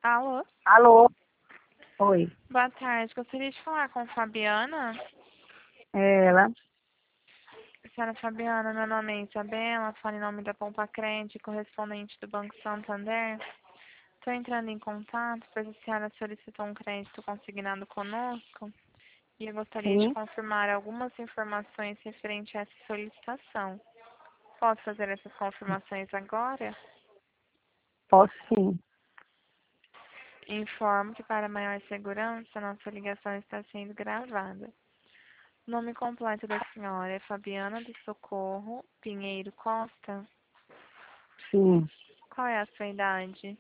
Alô? Alô? Oi. Boa tarde. Gostaria de falar com Fabiana. É ela? Senhora Fabiana, meu nome é Isabela, falo em nome da Pompa Crédito, correspondente do Banco Santander. Estou entrando em contato, pois a senhora solicitou um crédito consignado conosco e eu gostaria de Sim. confirmar algumas informações referente a essa solicitação. Posso fazer essas confirmações agora? Posso sim. Informo que para maior segurança, nossa ligação está sendo gravada. O nome completo da senhora é Fabiana do Socorro Pinheiro Costa. Sim. Qual é a sua idade?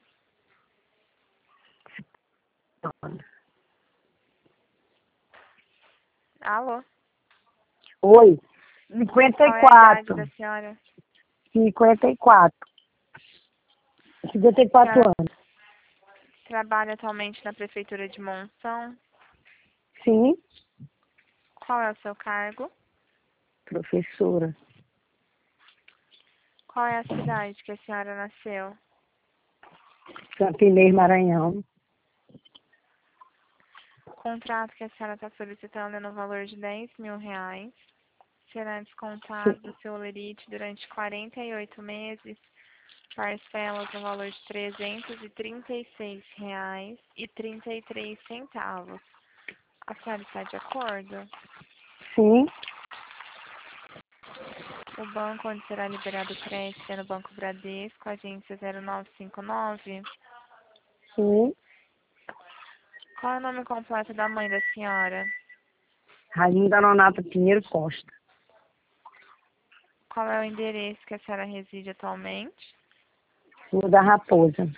Alô? Oi. Qual é a idade 54. da senhora? 54. A 54 senhora anos. trabalha atualmente na Prefeitura de Monção. Sim. Qual é o seu cargo? Professora. Qual é a cidade que a senhora nasceu? Campinei, Maranhão. O contrato que a senhora está solicitando é no valor de R$ 10.000. Será descontado do seu lerite durante 48 meses. Parcelas no valor de R$ 336,33. A senhora está de acordo? Sim. O banco onde será liberado o crédito é no Banco Bradesco, agência 0959. Sim. Qual é o nome completo da mãe da senhora? Rainha Nonato Pinheiro Costa. Qual é o endereço que a senhora reside atualmente? Rua da Raposa.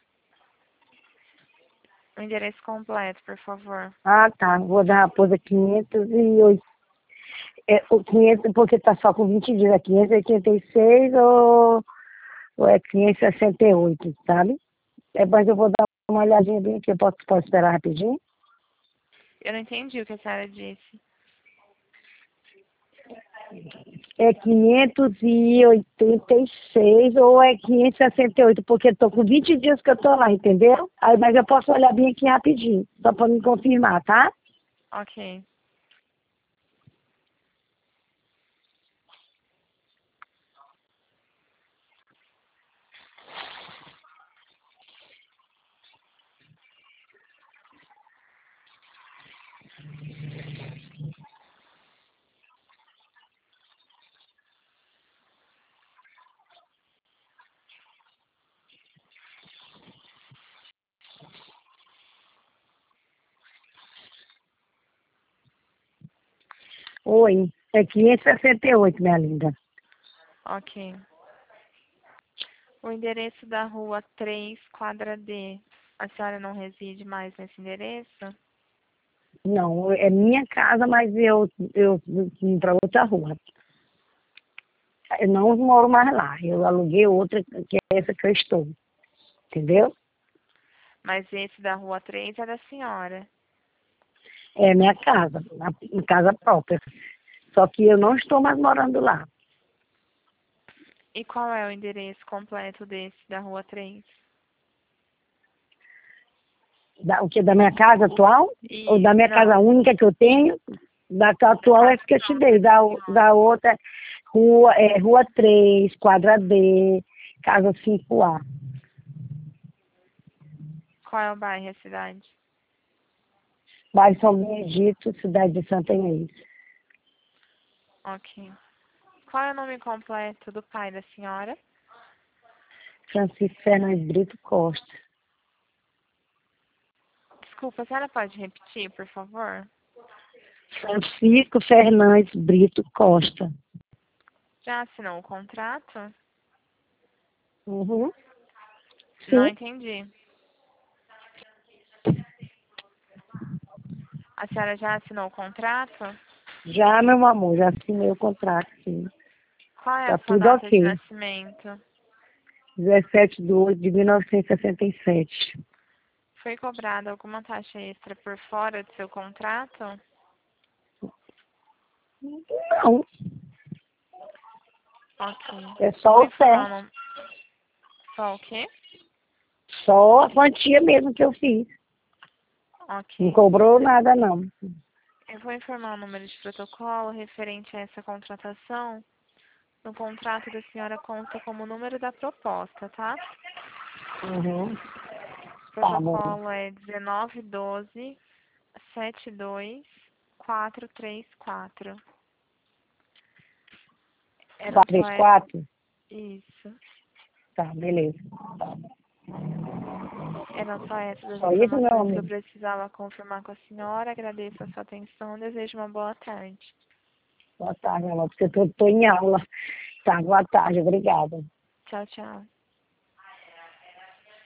O endereço completo, por favor. Ah, tá. Rua da Raposa 508. O 500, porque tá só com 20 dias. É 586 ou é 568, sabe? É, mas eu vou dar uma olhadinha bem aqui. Posso esperar rapidinho? Eu não entendi o que a senhora disse. É 586 ou é 568, porque estou com 20 dias que eu estou lá, entendeu? Aí, mas eu posso olhar bem aqui rapidinho, só para me confirmar, tá? Ok. Oi, é 568, minha linda. Ok. O endereço da rua 3, quadra D. A senhora não reside mais nesse endereço? Não, é minha casa, mas eu vim para outra rua. Eu não moro mais lá, eu aluguei outra, que é essa que eu estou, entendeu? Mas esse da rua 3 é da senhora. É minha casa, minha casa própria. Só que eu não estou mais morando lá. E qual é o endereço completo desse da rua 3? O que? Da minha casa atual? Ou da minha casa Não, única que eu tenho? Da da atual é casa essa que eu te dei. própria da Da senhora. outra, rua 3 quadra D, casa 5A. Qual é o bairro e a cidade? Bairro São Benedito, cidade de Santa Inês. Ok. Qual é o nome completo do pai da senhora? Francisco Fernandes Brito Costa. Desculpa, a senhora pode repetir, por favor? Francisco Fernandes Brito Costa. Já assinou o contrato? Uhum. Não Sim, entendi. A senhora já assinou o contrato? já, meu amor, já assinei o contrato, sim. Qual é a Tá sua tudo data de ok. nascimento? 17/8/1967. Foi cobrada alguma taxa extra por fora do seu contrato? Não, Ok. é só Vou o informar o certo. nome. Só o quê? Só a quantia mesmo que eu fiz. Ok. Não cobrou nada, não. Eu vou informar o número de protocolo referente a essa contratação. No contrato da senhora consta como número da proposta, tá? Uhum. O Tá bom. protocolo é 1912-72434. Era Quatro só vezes quatro? isso. Tá, beleza. Eram só essas as Só isso, meu informações que eu amigo? precisava confirmar com a senhora. Agradeço a sua atenção. Desejo uma boa tarde. Boa tarde, meu amor, porque eu tô em aula. Tá, boa tarde, obrigada. Tchau, tchau.